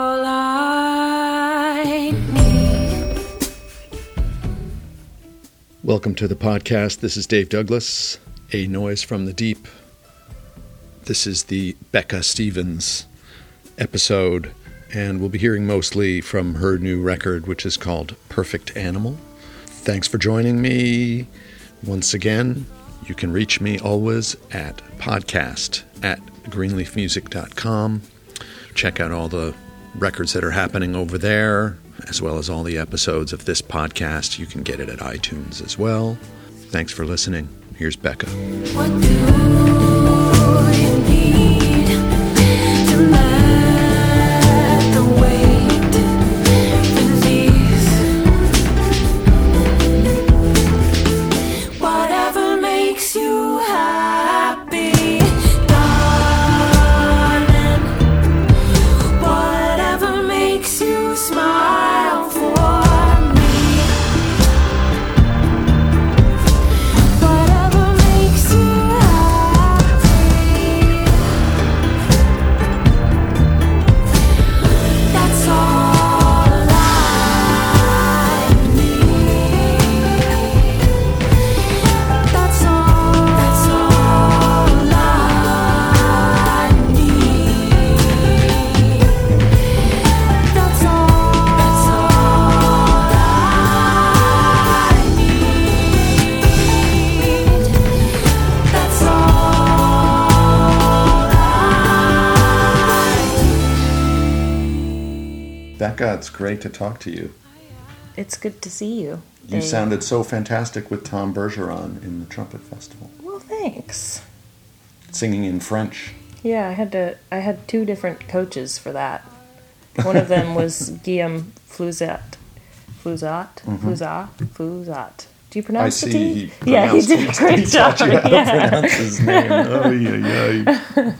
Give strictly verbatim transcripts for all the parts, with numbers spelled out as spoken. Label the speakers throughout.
Speaker 1: all I need.
Speaker 2: Welcome to the podcast. This is Dave Douglas, A Noise from the Deep. This is the Becca Stevens episode, and we'll be hearing mostly from her new record, which is called Perfect Animal. Thanks for joining me once again. You can reach me always at podcast at greenleaf music dot com. Check out all the records that are happening over there, as well as all the episodes of this podcast. You can get it at iTunes as well. Thanks for listening. Here's Becca.
Speaker 1: What do you need to let the weight release? Whatever makes you happy, darling. Whatever makes you smile for me. Whatever makes you happy. That's all I need. That's all. That's all I need. That's all. That's all I need. That's all I need.
Speaker 2: Becca, it's great to talk to you.
Speaker 3: It's good to see you.
Speaker 2: You
Speaker 3: Dave.
Speaker 2: sounded so fantastic with Tom Bergeron in the Trumpet Festival,
Speaker 3: Well, thanks.
Speaker 2: singing in French.
Speaker 3: Yeah, I had to. I had two different coaches for that. One of them was Guillaume Flouzat. Flouzat? Flouzat? Flouzat. Do you
Speaker 2: I
Speaker 3: pronounce the
Speaker 2: see
Speaker 3: T?
Speaker 2: he
Speaker 3: Yeah, he
Speaker 2: pronounced
Speaker 3: did a
Speaker 2: it.
Speaker 3: great
Speaker 2: He taught
Speaker 3: job.
Speaker 2: you how to
Speaker 3: Yeah.
Speaker 2: pronounce his name. Oh, yeah, yeah.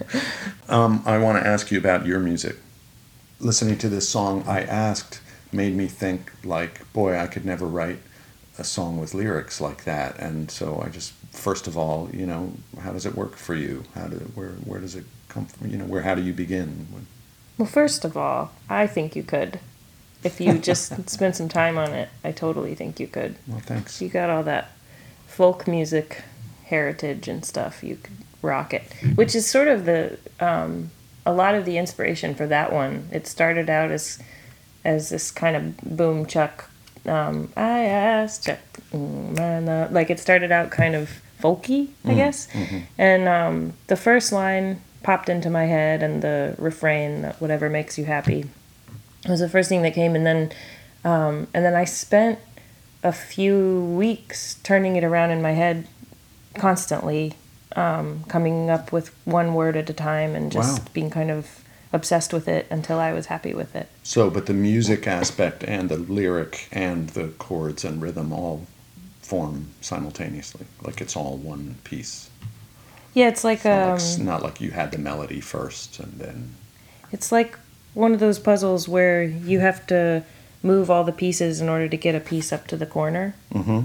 Speaker 2: Um, I want to ask you about your music. Listening to this song, I Asked, made me think, like, boy, I could never write a song with lyrics like that. And so I just, first of all, you know, how does it work for you? How do, where, where does it come from? You know, where, how do you begin?
Speaker 3: Well, first of all, I think you could. If you just spend some time on it, I totally think you could.
Speaker 2: Well, thanks.
Speaker 3: You got all that folk music heritage and stuff. You could rock it, which is sort of the um, a lot of the inspiration for that one. It started out as as this kind of boom chuck. Um, I asked Chuck, mm, man, uh, like it started out kind of folky, I guess, and um, the first line popped into my head, and the refrain, that whatever makes you happy, was the first thing that came, and then um, and then I spent a few weeks turning it around in my head constantly, um, coming up with one word at a time and just
Speaker 2: Wow.
Speaker 3: being kind of obsessed with it until I was happy with it.
Speaker 2: So, but the music aspect and the lyric and the chords and rhythm all form simultaneously. Like it's all one piece.
Speaker 3: Yeah, it's like
Speaker 2: It's not,
Speaker 3: um,
Speaker 2: like, s- not like you had the melody first and then...
Speaker 3: it's like one of those puzzles where you have to move all the pieces in order to get a piece up to the corner.
Speaker 2: Mm-hmm.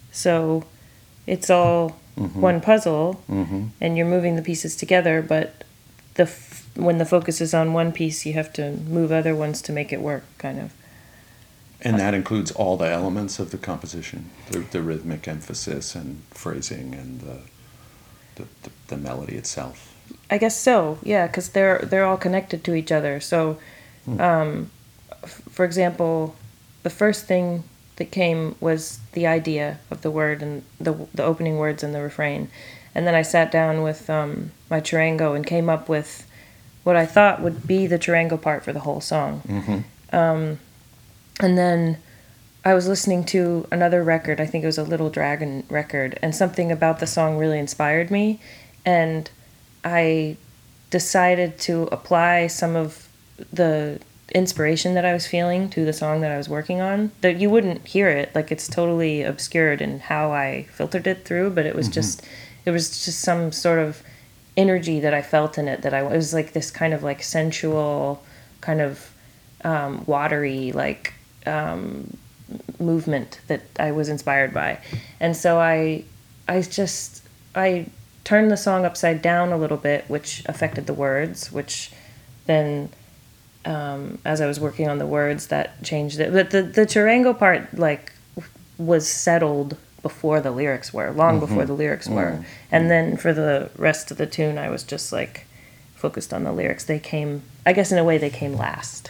Speaker 3: So it's all
Speaker 2: Mhm.
Speaker 3: one puzzle,
Speaker 2: Mm-hmm.
Speaker 3: and you're moving the pieces together, but the f- when the focus is on one piece, you have to move other ones to make it work, kind of.
Speaker 2: And that includes all the elements of the composition, the, the rhythmic emphasis and phrasing and the, the, the, the melody itself.
Speaker 3: I guess so, yeah, because they're they're all connected to each other. So, um, f- for example, the first thing that came was the idea of the word and the the opening words and the refrain, and then I sat down with um, my charango and came up with what I thought would be the charango part for the whole song.
Speaker 2: Mm-hmm.
Speaker 3: Um, and then I was listening to another record, I think it was a Little Dragon record, and something about the song really inspired me, and I decided to apply some of the inspiration that I was feeling to the song that I was working on. That you wouldn't hear it, like it's totally obscured in how I filtered it through, but it was
Speaker 2: Mhm.
Speaker 3: just, it was just some sort of energy that I felt in it, that I, it was like this kind of like sensual, kind of um, watery, like um, movement that I was inspired by. And so I, I just, I turned the song upside down a little bit, which affected the words, which then um, as I was working on the words, that changed it. But the the charango part, like, was settled before the lyrics were, long
Speaker 2: Mm-hmm.
Speaker 3: before the lyrics were.
Speaker 2: Mm-hmm.
Speaker 3: And then for the rest of the tune, I was just like focused on the lyrics. They came, I guess, in a way, they came last.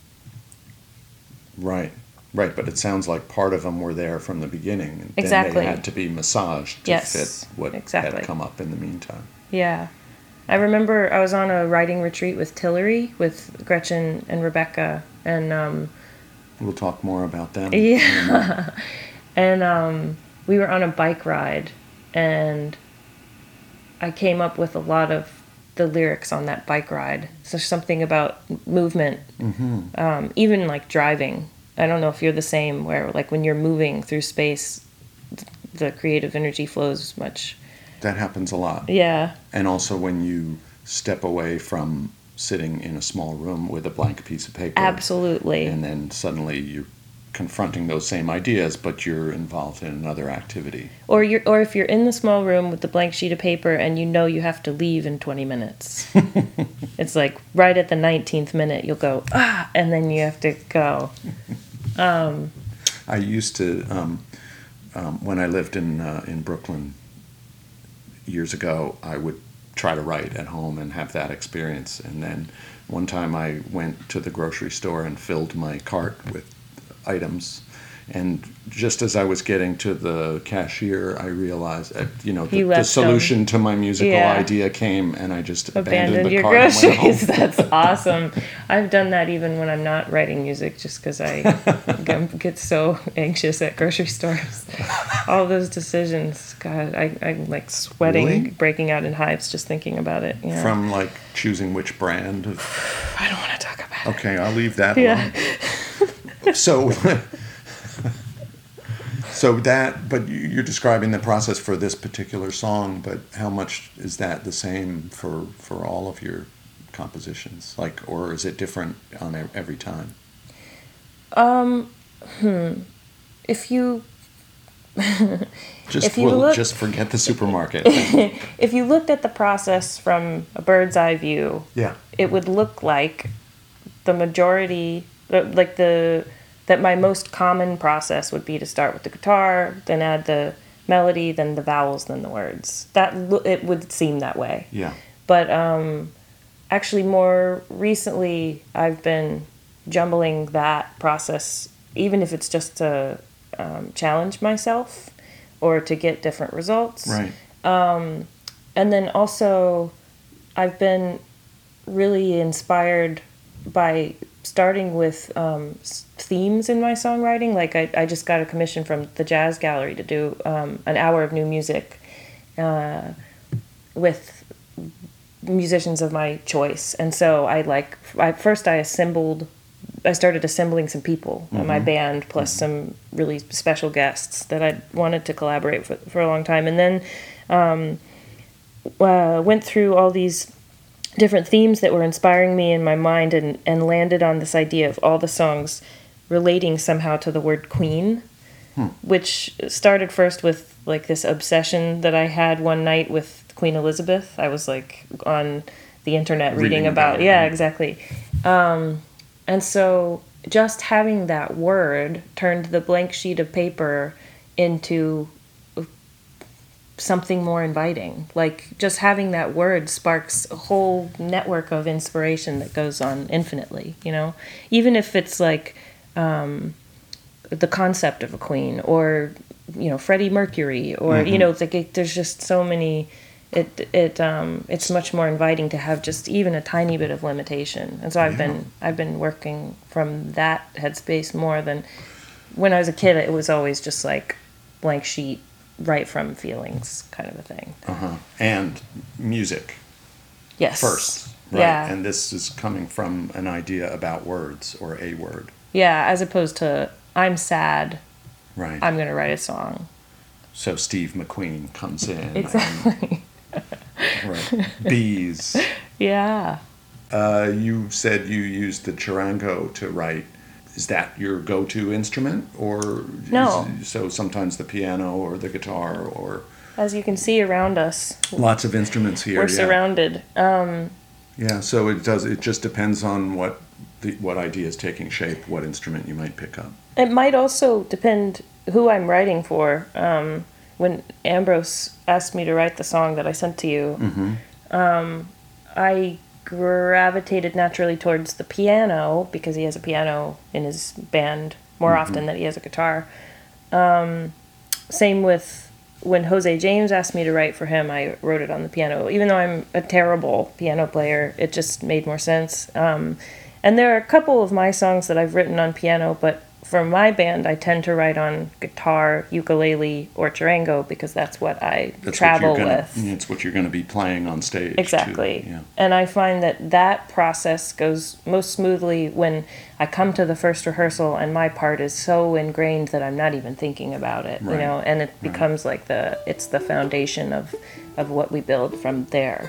Speaker 2: Right, right. But it sounds like part of them were there from the beginning. And
Speaker 3: Exactly.
Speaker 2: Then they had to be massaged to
Speaker 3: Yes,
Speaker 2: fit what
Speaker 3: exactly.
Speaker 2: had come up in the meantime.
Speaker 3: Yeah. I remember I was on a writing retreat with Tillery, with Gretchen and Rebecca, and um,
Speaker 2: We'll talk more about them.
Speaker 3: yeah, and um, we were on a bike ride, and I came up with a lot of the lyrics on that bike ride. So something about movement,
Speaker 2: Mm-hmm.
Speaker 3: um, even like driving. I don't know if you're the same, where like when you're moving through space, th- the creative energy flows much.
Speaker 2: That happens a lot.
Speaker 3: Yeah,
Speaker 2: And also when you step away from sitting in a small room with a blank piece of paper.
Speaker 3: absolutely.
Speaker 2: And then suddenly you're confronting those same ideas, but you're involved in another activity.
Speaker 3: Or you're, or if you're in the small room with the blank sheet of paper and you know you have to leave in twenty minutes. It's like right at the nineteenth minute you'll go, ah, and then you have to go. Um,
Speaker 2: I used to, um, um, when I lived in uh, in Brooklyn years ago, I would try to write at home and have that experience. And then one time I went to the grocery store and filled my cart with items. And just as I was getting to the cashier, I realized, uh, you know, the,
Speaker 3: You
Speaker 2: the
Speaker 3: left
Speaker 2: solution to my musical
Speaker 3: Yeah.
Speaker 2: idea came, and I just abandoned,
Speaker 3: abandoned
Speaker 2: the
Speaker 3: your
Speaker 2: cart and went home.
Speaker 3: groceries. That's awesome. I've done that even when I'm not writing music, just because I get, get so anxious at grocery stores. All those decisions, God, I, I'm like sweating,
Speaker 2: Really?
Speaker 3: breaking out in hives just thinking about it. Yeah.
Speaker 2: From like choosing which brand of.
Speaker 3: I don't want to talk about it.
Speaker 2: Okay, I'll leave that
Speaker 3: Yeah.
Speaker 2: alone. So, so that, but you- you're describing the process for this particular song, but how much is that the same for, for all of your compositions? Like, or is it different on ev- every time?
Speaker 3: Um, hmm. If you
Speaker 2: Just,
Speaker 3: If you
Speaker 2: well,
Speaker 3: look-
Speaker 2: just forget the supermarket.
Speaker 3: if you looked at the process from a bird's eye view,
Speaker 2: Yeah.
Speaker 3: it would look like the majority, uh, like the that my most common process would be to start with the guitar, then add the melody, then the vowels, then the words. That lo- it would seem that way.
Speaker 2: Yeah.
Speaker 3: But um, actually, more recently, I've been jumbling that process, even if it's just to um, challenge myself or to get different results.
Speaker 2: Right.
Speaker 3: And then also, I've been really inspired by starting with um, s- themes in my songwriting. Like, I, I just got a commission from the Jazz Gallery to do um, an hour of new music uh, with musicians of my choice. And so I like, I, first I assembled, I started assembling some people in my band, plus some really special guests that I wanted to collaborate with for a long time. And then um, uh, went through all these different themes that were inspiring me in my mind, and, and landed on this idea of all the songs relating somehow to the word queen, which started first with like this obsession that I had one night with Queen Elizabeth. I was like on the internet reading,
Speaker 2: Reading
Speaker 3: about,
Speaker 2: about it,
Speaker 3: yeah,
Speaker 2: yeah.
Speaker 3: exactly. Um, and so just having that word turned the blank sheet of paper into something more inviting. Like, just having that word sparks a whole network of inspiration that goes on infinitely, you know? Even if it's like um, the concept of a queen, or, you know, Freddie Mercury, or, you know, it's like it, there's just so many, it, it, um, it's much more inviting to have just even a tiny bit of limitation. And so I've
Speaker 2: Yeah.
Speaker 3: been, I've been working from that headspace more than when I was a kid. It was always just like blank sheet, right from feelings kind of a thing.
Speaker 2: Uh-huh. And music
Speaker 3: Yes.
Speaker 2: first, right?
Speaker 3: Yeah.
Speaker 2: And this is coming from an idea about words or a word,
Speaker 3: Yeah, as opposed to I'm sad,
Speaker 2: right?
Speaker 3: I'm going to write a song.
Speaker 2: So Steve McQueen comes in.
Speaker 3: Exactly.
Speaker 2: And, right. Bees.
Speaker 3: Yeah.
Speaker 2: Uh, you said you used the charango to write. Is that your go-to instrument, or
Speaker 3: No.
Speaker 2: is- so sometimes the piano or the guitar, or
Speaker 3: As you can see around us,
Speaker 2: lots of instruments here?
Speaker 3: we're
Speaker 2: yeah.
Speaker 3: surrounded. Um,
Speaker 2: Yeah. So it does. It just depends on what the, what idea is taking shape, what instrument you might pick up.
Speaker 3: It might also depend who I'm writing for. Um, when Ambrose asked me to write the song that I sent to you,
Speaker 2: Mm-hmm.
Speaker 3: um, I gravitated naturally towards the piano because he has a piano in his band more
Speaker 2: Mm-hmm.
Speaker 3: often than he has a guitar. Um, same with when Jose James asked me to write for him, I wrote it on the piano. Even though I'm a terrible piano player, it just made more sense. Um, and there are a couple of my songs that I've written on piano, but for my band, I tend to write on guitar, ukulele, or charango because that's what I
Speaker 2: That's
Speaker 3: travel
Speaker 2: what you're gonna,
Speaker 3: with.
Speaker 2: It's what you're going to be playing on stage.
Speaker 3: Exactly.
Speaker 2: Too. Yeah.
Speaker 3: And I find that that process goes most smoothly when I come to the first rehearsal and my part is so ingrained that I'm not even thinking about it,
Speaker 2: Right.
Speaker 3: you know, and it
Speaker 2: Right.
Speaker 3: becomes like the, it's the foundation of, of what we build from there.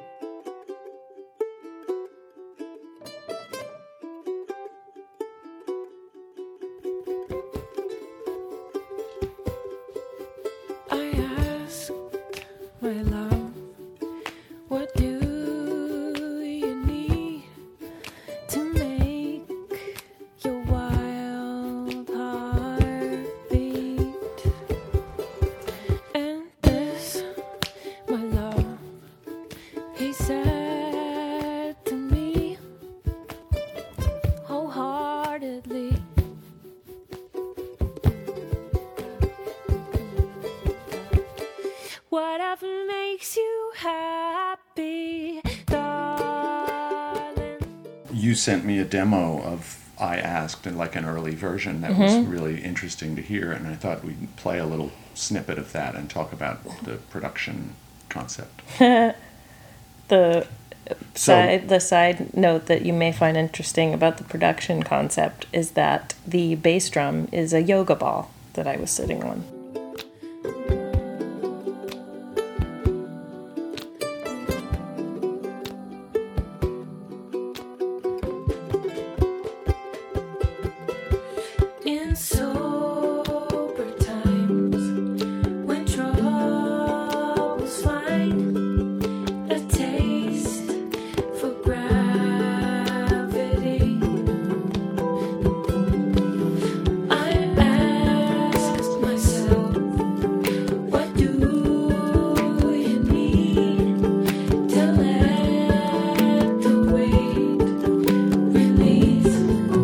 Speaker 1: I asked my love, what do you need to make your wild heart beat? And this, my love, he said to me wholeheartedly. Whatever makes you happy, darling.
Speaker 2: You sent me a demo of I Asked, and like an early version that
Speaker 3: Mm-hmm.
Speaker 2: was really interesting to hear, and I thought we'd play a little snippet of that and talk about the production concept.
Speaker 3: The
Speaker 2: So-
Speaker 3: side, the side note that you may find interesting about the production concept is that the bass drum is a yoga ball that I was sitting on.
Speaker 1: In sober times, when troubles find a taste for gravity, I asked myself, what do you need to let the weight release?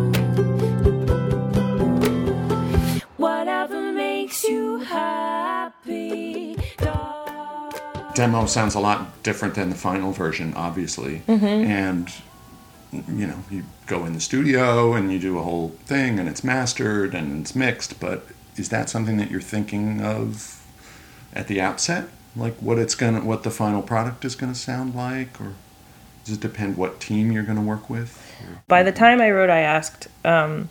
Speaker 1: Whatever makes you happy, darling.
Speaker 2: Demo sounds a lot different than the final version, obviously. And, you know, you go in the studio and you do a whole thing and it's mastered and it's mixed, but is that something that you're thinking of at the outset? Like what it's gonna, what the final product is gonna sound like? Or does it depend what team you're gonna work with? Or-
Speaker 3: By the time I wrote I Asked, um,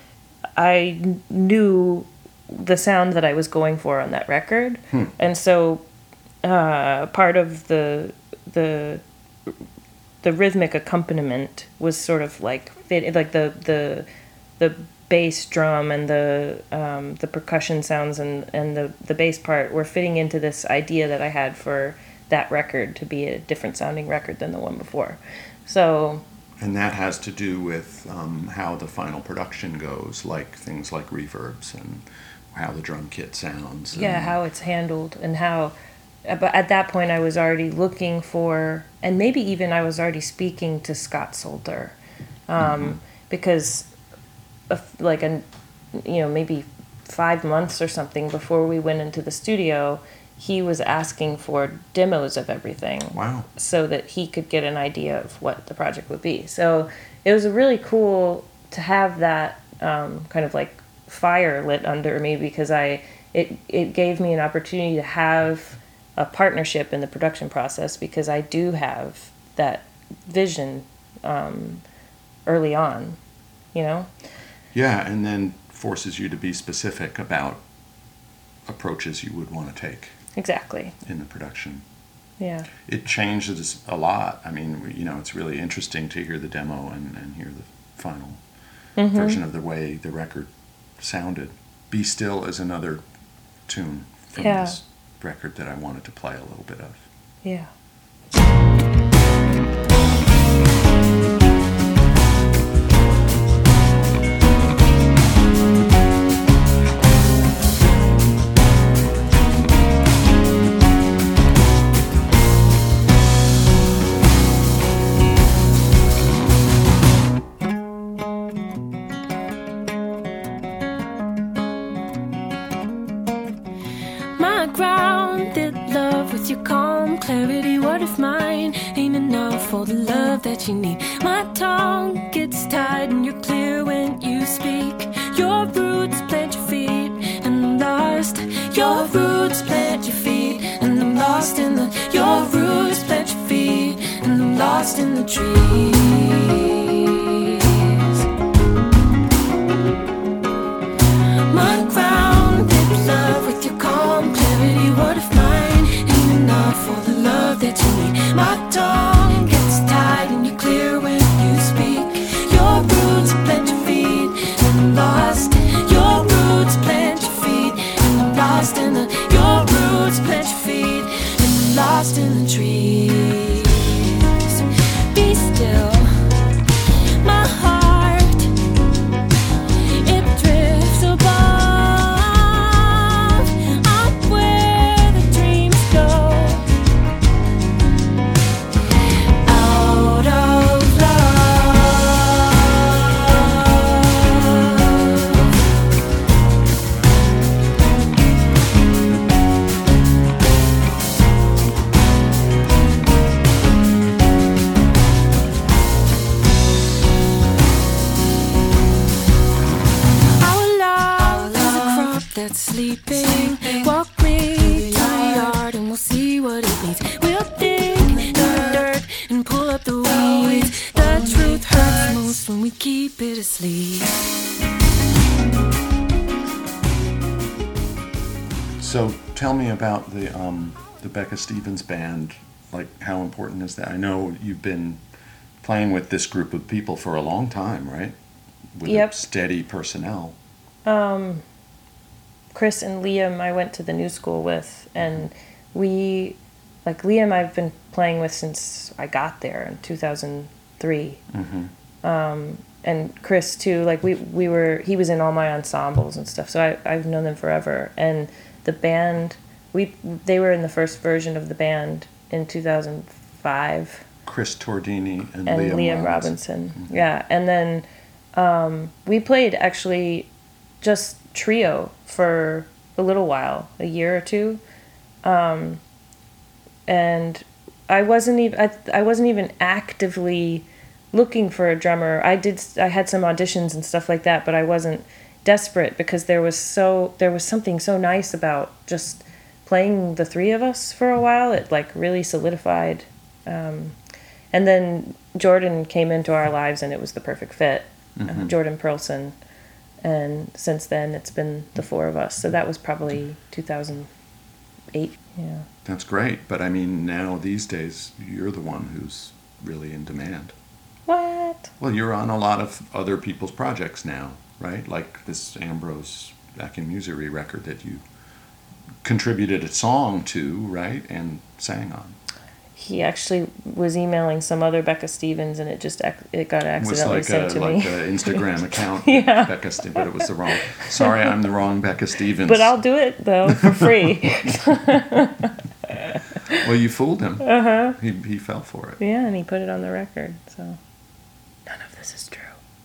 Speaker 3: I kn- knew the sound that I was going for on that record. And so uh, part of the the the rhythmic accompaniment was sort of like fit, like the the the bass drum and the um, the percussion sounds and, and the, the bass part were fitting into this idea that I had for that record to be a different sounding record than the one before. So
Speaker 2: And that has to do with um, how the final production goes, like things like reverbs and how the drum kit sounds.
Speaker 3: yeah,
Speaker 2: and-
Speaker 3: how it's handled and how, but at that point I was already looking for, and maybe even I was already speaking to Scott Solter, um, because of like a, you know, maybe five months or something before we went into the studio, he was asking for demos of everything.
Speaker 2: Wow.
Speaker 3: So that he could get an idea of what the project would be. So it was really cool to have that um, kind of like fire lit under me because I it it gave me an opportunity to have a partnership in the production process because I do have that vision um, early on, you know?
Speaker 2: Yeah, and then forces you to be specific about approaches you would want to take
Speaker 3: Exactly.
Speaker 2: in the production.
Speaker 3: Yeah.
Speaker 2: It changes a lot. I mean, you know, it's really interesting to hear the demo and, and hear the final
Speaker 3: Mm-hmm.
Speaker 2: version of the way the record sounded. Be Still is another tune from
Speaker 3: Yeah.
Speaker 2: this record that I wanted to play a little bit of.
Speaker 3: Yeah.
Speaker 1: My grounded love with your calm clarity. What if mine ain't enough for the love that you need? My tongue gets tied and you're clear when you speak. Your roots plant your feet and I'm lost. Your roots plant your feet and I'm lost in the. Your roots plant your feet and I'm lost in the trees. My grounded love with your calm clarity. What if mine ain't enough for the love that you need? My tongue gets tied and you're clear when you speak. Your roots plant your feet and I'm lost. Your roots plant your feet and I'm lost in the. Your roots plant your feet and I'm lost in the trees. Be still. My heart, it drifts above, up where the dreams go, out of love. Our love is a crop that's sleeping. Walk me to the yard and we'll see what it needs. We'll dig the dirt and pull up the weeds. The truth hurts most when we keep it asleep.
Speaker 2: So tell me about the um, the Becca Stevens band. Like, how important is that? I know you've been playing with this group of people for a long time, right? With
Speaker 3: Yep.
Speaker 2: a steady personnel.
Speaker 3: Um, Chris and Liam I went to the new school with, and we, like Liam I've been playing with since I got there in two thousand three.
Speaker 2: Mm-hmm.
Speaker 3: Um, and Chris too, like we, we were, he was in all my ensembles and stuff, so I, I've known them forever. And the band, we, they were in the first version of the band in two thousand five.
Speaker 2: Chris Tordini and,
Speaker 3: And
Speaker 2: Liam,
Speaker 3: Liam,
Speaker 2: Robinson.
Speaker 3: Robinson. Yeah. And then um, we played actually just trio for a little while, a year or two. Um, and I wasn't even I, I wasn't even actively looking for a drummer. I did I had some auditions and stuff like that, but I wasn't desperate because there was so there was something so nice about just playing the three of us for a while. It like really solidified. Um, and then Jordan came into our lives and it was the perfect fit.
Speaker 2: Mm-hmm.
Speaker 3: Uh, Jordan Perlson. And since then it's been the four of us. So that was probably two thousand eight. Yeah.
Speaker 2: That's great. But I mean, now these days, you're the one who's really in demand.
Speaker 3: What?
Speaker 2: Well, you're on a lot of other people's projects now, right? Like this Ambrose Back in Musery record that you contributed a song to, right? And sang on.
Speaker 3: He actually was emailing some other Becca Stevens, and it just ac- it got
Speaker 2: It was
Speaker 3: accidentally
Speaker 2: like
Speaker 3: sent
Speaker 2: a
Speaker 3: to
Speaker 2: like
Speaker 3: me.
Speaker 2: an Instagram account,
Speaker 3: Yeah.
Speaker 2: Becca Stevens, but it was the wrong. Sorry, I'm the wrong Becca Stevens.
Speaker 3: But I'll do it though for free.
Speaker 2: Well, you fooled him.
Speaker 3: Uh huh.
Speaker 2: He he fell for it.
Speaker 3: Yeah, and he put it on the record. So none of this is true.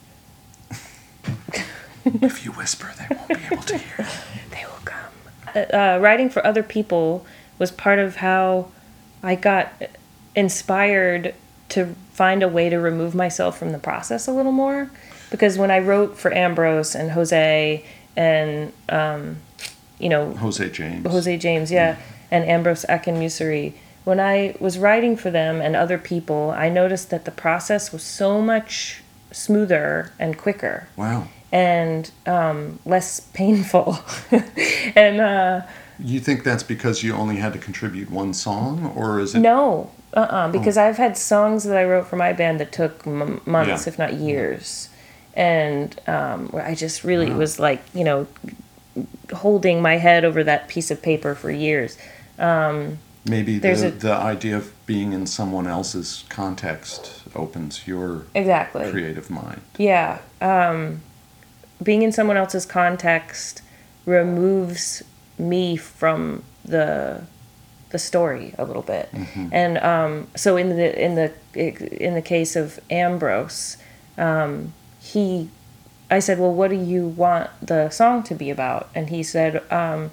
Speaker 2: If you whisper, they won't be able to hear.
Speaker 3: They will come. Uh, uh, writing for other people was part of how I got inspired to find a way to remove myself from the process a little more. Because when I wrote for Ambrose and Jose and, um, you know...
Speaker 2: Jose James.
Speaker 3: Jose James, yeah. And Ambrose Akinmusire. When I was writing for them and other people, I noticed that the process was so much smoother and quicker.
Speaker 2: Wow.
Speaker 3: And um, less painful. and... Uh,
Speaker 2: You think that's because you only had to contribute one song, or is it?
Speaker 3: No, uh-uh, because I've had songs that I wrote for my band that took m- months,
Speaker 2: Yeah.
Speaker 3: if not years, and um, where I just really
Speaker 2: Wow.
Speaker 3: was like, you know, holding my head over that piece of paper for years. Um,
Speaker 2: Maybe
Speaker 3: There's
Speaker 2: the,
Speaker 3: a-
Speaker 2: the idea of being in someone else's context opens your
Speaker 3: exactly.
Speaker 2: creative mind.
Speaker 3: Yeah, um, being in someone else's context removes me from the the story a little bit.
Speaker 2: Mm-hmm.
Speaker 3: And um, so in the in the in the case of Ambrose, um, he, I said, well, what do you want the song to be about? And he said, um,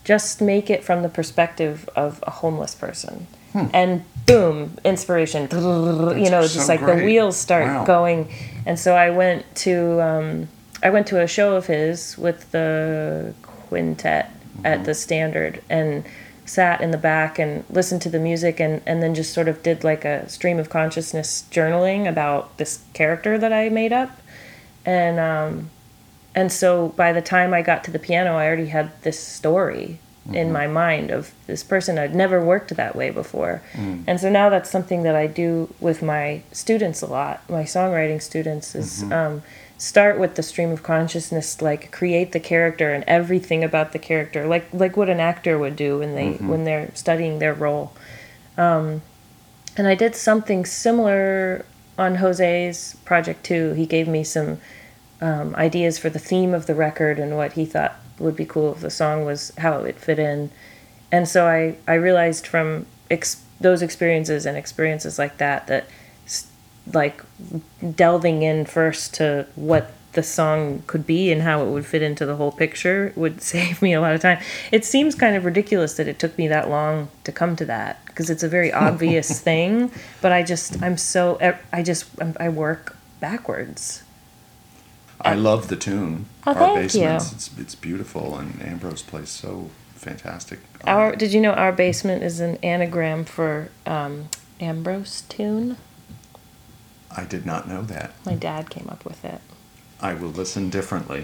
Speaker 3: just make it from the perspective of a homeless person.
Speaker 2: Hmm.
Speaker 3: And boom, inspiration. You know, just
Speaker 2: so
Speaker 3: like
Speaker 2: great.
Speaker 3: the wheels start
Speaker 2: Wow.
Speaker 3: going. And so I went to um, I went to a show of his with the quintet
Speaker 2: Mm-hmm.
Speaker 3: at the Standard and sat in the back and listened to the music and, and then just sort of did like a stream of consciousness journaling about this character that I made up. And um, and so by the time I got to the piano, I already had this story mm-hmm. in my mind of this person. I'd never worked that way before. Mm. And so now that's something that I do with my students a lot, my songwriting students, is mm-hmm. um, start with the stream of consciousness, like create the character and everything about the character, like like what an actor would do when they mm-hmm. when they're studying their role. Um, and I did something similar on Jose's project too. He gave me some um, ideas for the theme of the record, and what he thought would be cool if the song was how it would fit in. And so I I realized from ex- those experiences and experiences like that that. Like delving in first to what the song could be and how it would fit into the whole picture would save me a lot of time. It seems kind of ridiculous that it took me that long to come to that, because it's a very obvious thing, but I just I'm so I just I work backwards.
Speaker 2: I love the tune.
Speaker 3: Oh,
Speaker 2: Our
Speaker 3: thank
Speaker 2: Basements.
Speaker 3: you.
Speaker 2: It's it's beautiful, and Ambrose plays so fantastic.
Speaker 3: Our did you know Our Basement is an anagram for um, Ambrose tune?
Speaker 2: I did not know that.
Speaker 3: My dad came up with it.
Speaker 2: I will listen differently.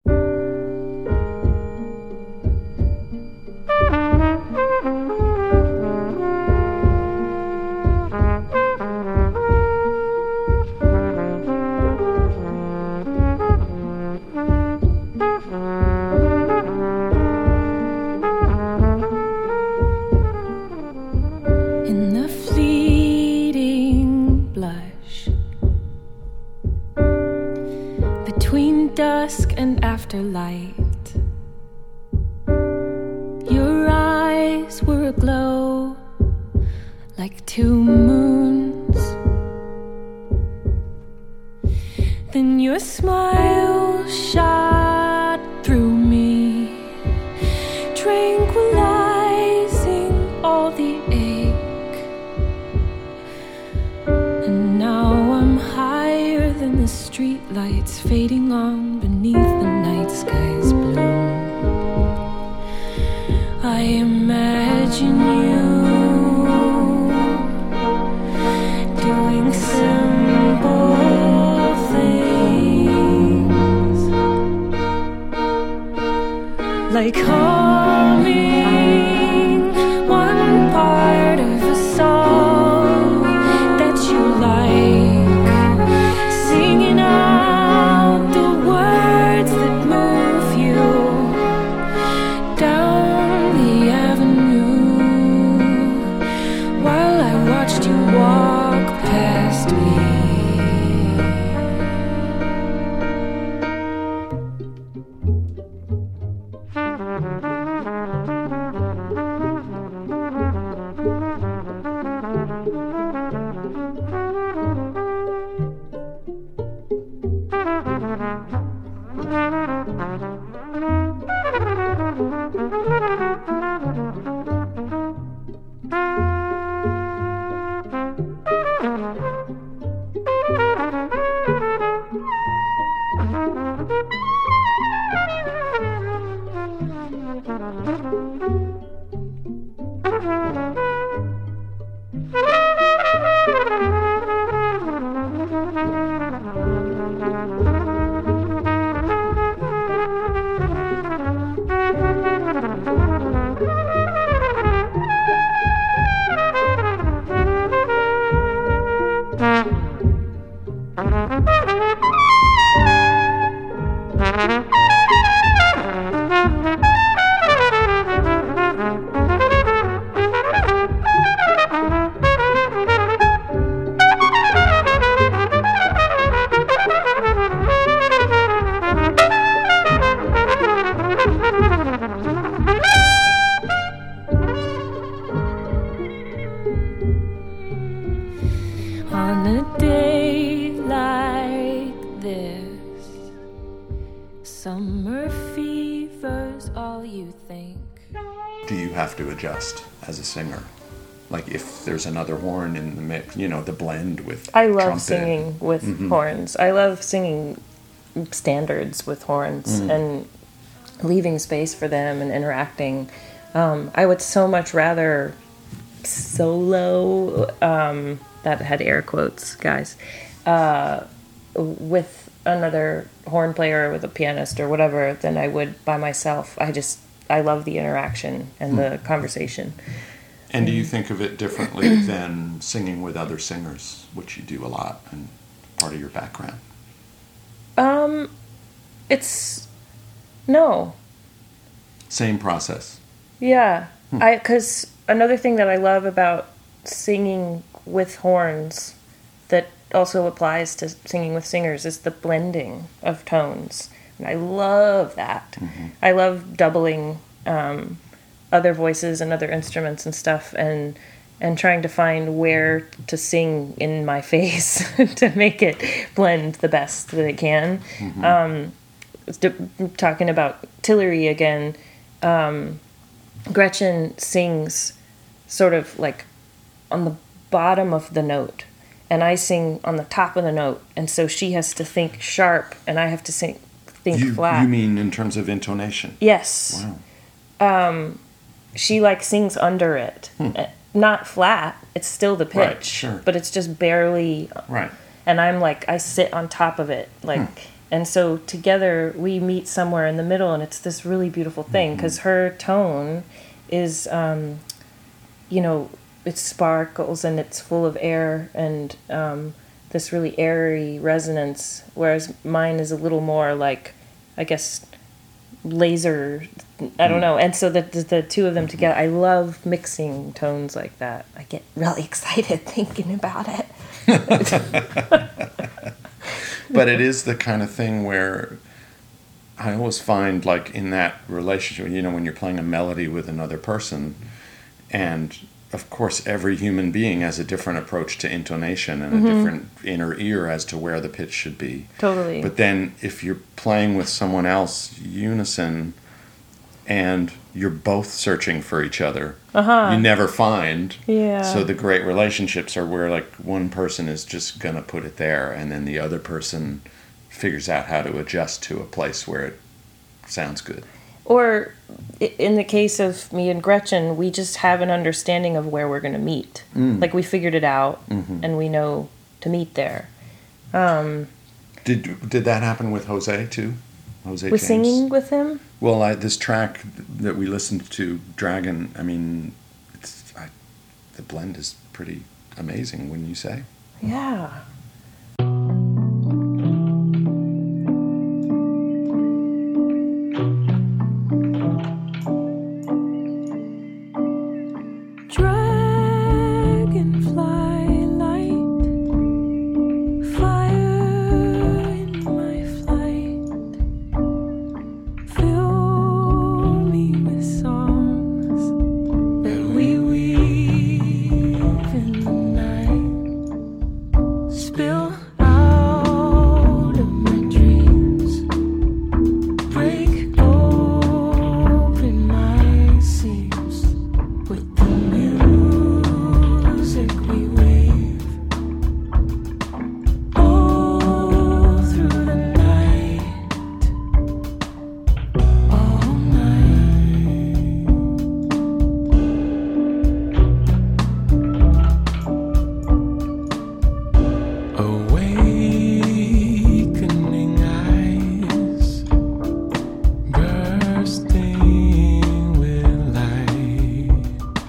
Speaker 1: In the fleeting blush between dusk and afterlight, your eyes were aglow like two moons. Then your smile shot through me, tranquilizing all the ache. And now I'm higher than the streetlights, fading on beneath the night sky's blue. I imagine you doing simple things, like humming one part of a song that you like, singing out the words that move you down the avenue, while I watched you walk past me. On a day like this, summer fever's all you think.
Speaker 2: do you have to adjust as a singer? Like if there's another horn in the mix, you know, the blend with
Speaker 3: I love
Speaker 2: trumpet.
Speaker 3: singing with
Speaker 2: Mhm.
Speaker 3: horns. I love singing standards with horns
Speaker 2: Mm.
Speaker 3: and leaving space for them and interacting. Um, I would so much rather solo, um, that had air quotes, guys, uh, with another horn player or with a pianist or whatever than I would by myself. I just, I love the interaction and
Speaker 2: Mm.
Speaker 3: the conversation.
Speaker 2: And do you think of it differently than singing with other singers, which you do a lot and part of your background?
Speaker 3: Um, it's, no.
Speaker 2: Same process.
Speaker 3: Yeah,
Speaker 2: Hmm.
Speaker 3: I because another thing that I love about singing with horns that also applies to singing with singers is the blending of tones, and I love that.
Speaker 2: Mm-hmm.
Speaker 3: I love doubling um, other voices and other instruments and stuff, and and trying to find where to sing in my face to make it blend the best that it can.
Speaker 2: Mm-hmm.
Speaker 3: Um, st- talking about Tillery again. Um, Gretchen sings sort of like on the bottom of the note, and I sing on the top of the note, and so she has to think sharp, and I have to sing, think
Speaker 2: You,
Speaker 3: flat.
Speaker 2: you mean in terms of intonation?
Speaker 3: Yes.
Speaker 2: Wow.
Speaker 3: She like sings under it.
Speaker 2: Hmm.
Speaker 3: Uh, Not flat, it's still the pitch,
Speaker 2: Right, sure.
Speaker 3: but it's just barely,
Speaker 2: Right.
Speaker 3: and I'm like, I sit on top of it, like,
Speaker 2: Hmm.
Speaker 3: and so together we meet somewhere in the middle, and it's this really beautiful thing, because her tone is, um, you know, it sparkles and it's full of air and um, this really airy resonance, whereas mine is a little more like, I guess, laser, I don't know. And so the, the the two of them together, I love mixing tones like that. I get really excited thinking about it.
Speaker 2: But it is the kind of thing where I always find, like, in that relationship, you know, when you're playing a melody with another person, and of course every human being has a different approach to intonation and
Speaker 3: Mm-hmm.
Speaker 2: a different inner ear as to where the pitch should be.
Speaker 3: Totally.
Speaker 2: But then if you're playing with someone else, unison, and you're both searching for each other,
Speaker 3: Uh-huh.
Speaker 2: you never find.
Speaker 3: Yeah.
Speaker 2: So the great relationships are where, like, one person is just going to put it there, and then the other person figures out how to adjust to a place where it sounds good.
Speaker 3: Or i- in the case of me and Gretchen, we just have an understanding of where we're going to meet.
Speaker 2: Mm.
Speaker 3: Like we figured it out,
Speaker 2: Mhm.
Speaker 3: and we know to meet there.
Speaker 2: Did did that happen with Jose too? Jose
Speaker 3: With
Speaker 2: James?
Speaker 3: singing with him?
Speaker 2: Well, I, this track that we listened to, Dragon. I mean, it's I, the blend is pretty amazing, wouldn't you say?
Speaker 3: Yeah.
Speaker 1: Dragonfly light, fire in my flight. Fill me with songs that we weave in the night. Spill out of my dreams. Break open my seams with the music we weave. All through the night, all night. Awakening eyes, bursting with light.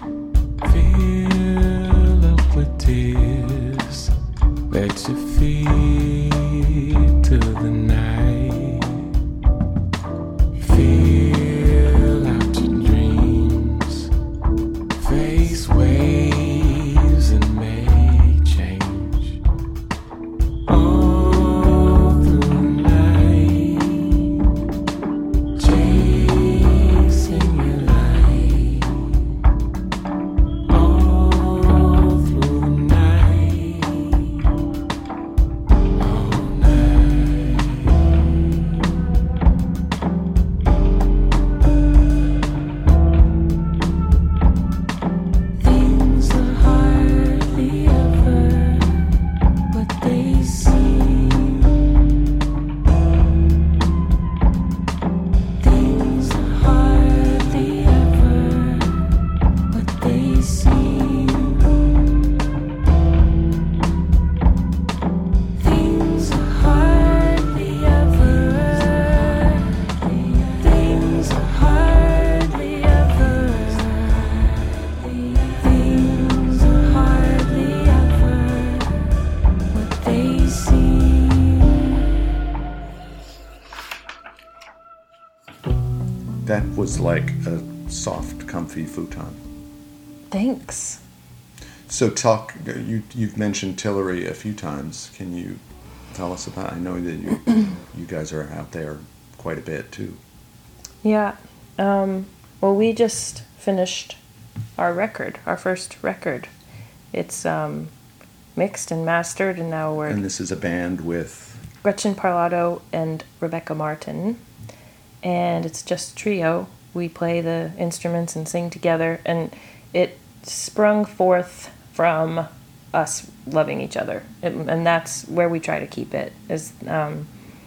Speaker 1: Fill up with tears, let your feet to the night. Fill out your dreams, face waves and make change. All through the night, chasing your light. All through the night, all night.
Speaker 2: That was like a soft, comfy futon.
Speaker 3: Thanks.
Speaker 2: So talk, you, you've mentioned Tillery a few times. Can you tell us about, I know that you, you guys are out there quite a bit too.
Speaker 3: Yeah. Um, well, we just finished our record, our first record. It's um, mixed and mastered, and now we're...
Speaker 2: And this is a band with...
Speaker 3: Gretchen Parlato and Rebecca Martin. And it's just a trio. We play the instruments and sing together, and it sprung forth from us loving each other. It, and that's where we try to keep it. Is um,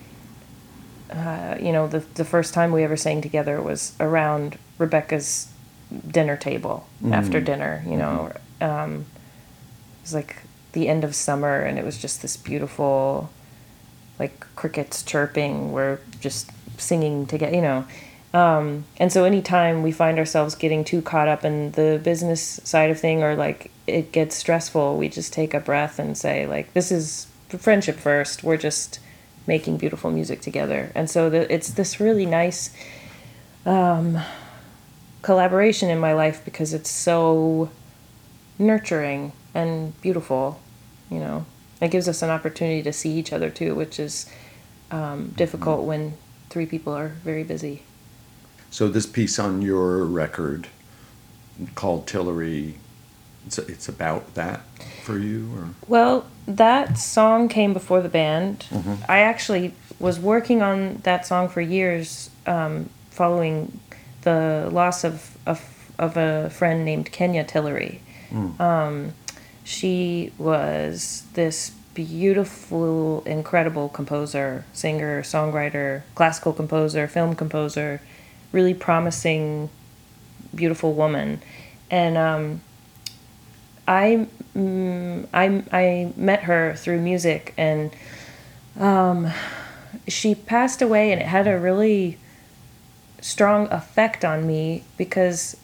Speaker 3: uh, you know, the the first time we ever sang together was around Rebecca's dinner table mm-hmm. after dinner. You know, mm-hmm. um, it was like the end of summer, and it was just this beautiful, like crickets chirping. We're just singing together. You know. Um, and so anytime we find ourselves getting too caught up in the business side of thing, or like it gets stressful, we just take a breath and say, like, this is friendship first. We're just making beautiful music together. And so the, it's this really nice um, collaboration in my life because it's so nurturing and beautiful, you know. It gives us an opportunity to see each other too, which is um, difficult mm-hmm. when three people are very busy.
Speaker 2: So this piece on your record called Tillery, it's, it's about that for you? Or?
Speaker 3: Well, that song came before the band.
Speaker 2: Mm-hmm.
Speaker 3: I actually was working on that song for years um, following the loss of, of, of a friend named Kenya Tillery. Mm. Um, she was this beautiful, incredible composer, singer, songwriter, classical composer, film composer, really promising, beautiful woman. And um, I, mm, I, I met her through music, and um, she passed away, and it had a really strong effect on me because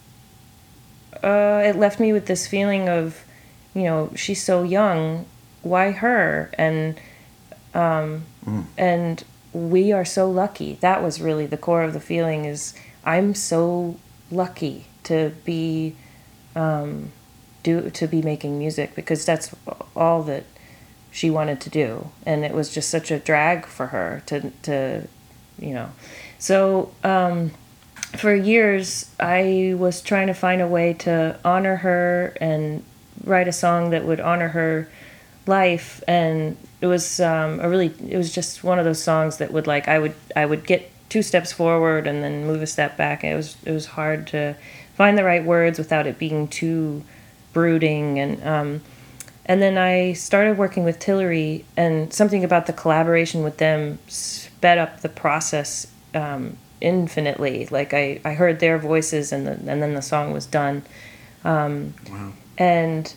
Speaker 3: uh, it left me with this feeling of, you know, she's so young, why her? And um, mm. and we are so lucky. That was really the core of the feeling, is I'm so lucky to be um, do to be making music, because that's all that she wanted to do, and it was just such a drag for her to to you know. So um, for years I was trying to find a way to honor her and write a song that would honor her life, and it was um, a really it was just one of those songs that would like I would I would get two steps forward and then move a step back, and it was it was hard to find the right words without it being too brooding. And um, and then I started working with Tillery, and something about the collaboration with them sped up the process um, infinitely. Like I, I heard their voices, and the, and then the song was done. Um,
Speaker 2: wow.
Speaker 3: And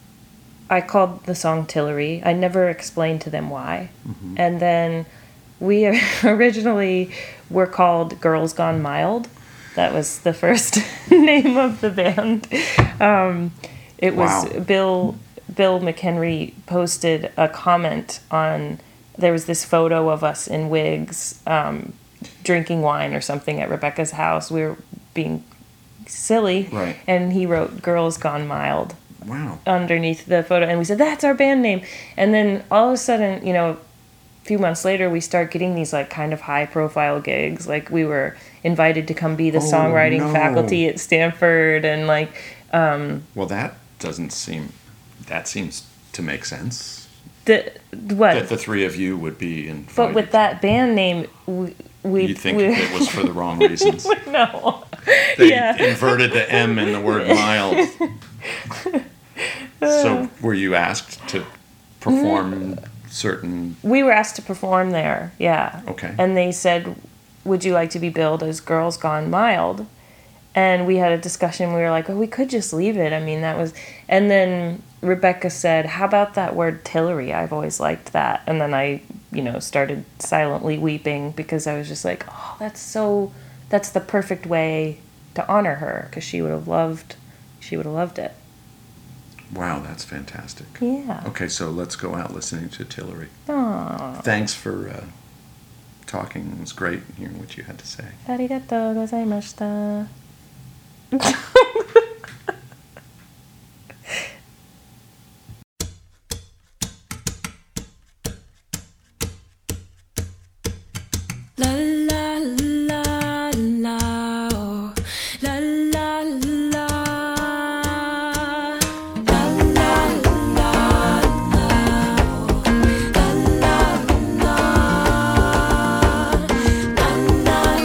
Speaker 3: I called the song Tillery. I never explained to them why. Mm-hmm. And then we originally were called Girls Gone Mild. That was the first name of the band. Um, it was wow. Bill Bill McHenry posted a comment on, there was this photo of us in wigs um, drinking wine or something at Rebecca's house. We were being silly.
Speaker 2: Right.
Speaker 3: And he wrote Girls Gone Mild.
Speaker 2: Wow.
Speaker 3: Underneath the photo, and we said, that's our band name. And then all of a sudden, you know, a few months later, we start getting these like kind of high profile gigs. Like we were invited to come be the
Speaker 2: oh,
Speaker 3: songwriting
Speaker 2: no.
Speaker 3: faculty at Stanford, and like um
Speaker 2: well, that doesn't seem that seems to make sense.
Speaker 3: The what?
Speaker 2: That the three of you would be invited.
Speaker 3: But with that band name, we, we
Speaker 2: you think
Speaker 3: we,
Speaker 2: it was for the wrong reasons.
Speaker 3: No.
Speaker 2: They
Speaker 3: yeah.
Speaker 2: inverted the M in the word mild. So were you asked to perform certain...
Speaker 3: We were asked to perform there, yeah.
Speaker 2: Okay.
Speaker 3: And they said, would you like to be billed as Girls Gone Mild? And we had a discussion. We were like, oh, we could just leave it. I mean, that was... And then Rebecca said, how about that word Tillery? I've always liked that. And then I, you know, started silently weeping because I was just like, oh, that's so... That's the perfect way to honor her, because she would have loved... She would have loved it.
Speaker 2: Wow, that's fantastic.
Speaker 3: Yeah.
Speaker 2: Okay, so let's go out listening to Tillery.
Speaker 3: Aww.
Speaker 2: Thanks for uh, talking. It was great hearing what you had to say.
Speaker 3: Arigatou gozaimashita.
Speaker 1: La la la la, oh. La la la, la la la la, oh. La la la, la la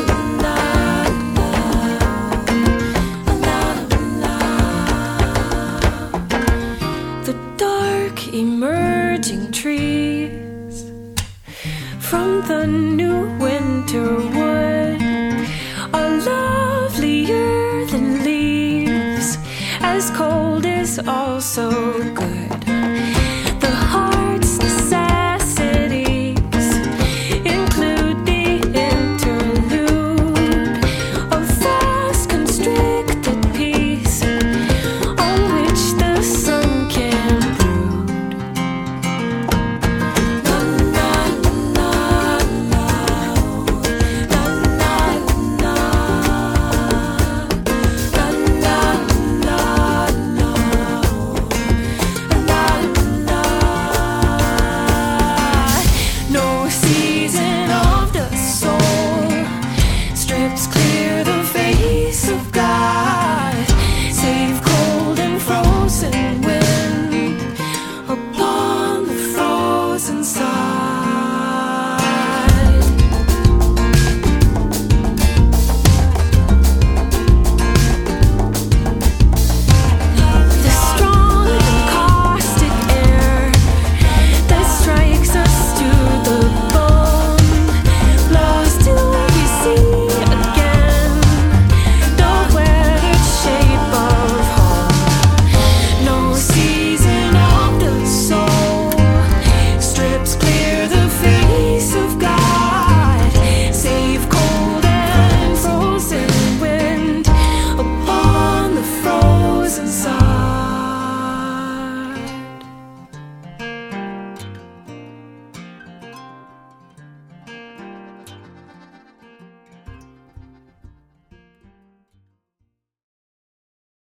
Speaker 1: la, la la. The dark emerging trees from the new winter wood are lovelier than leaves, as cold is also good.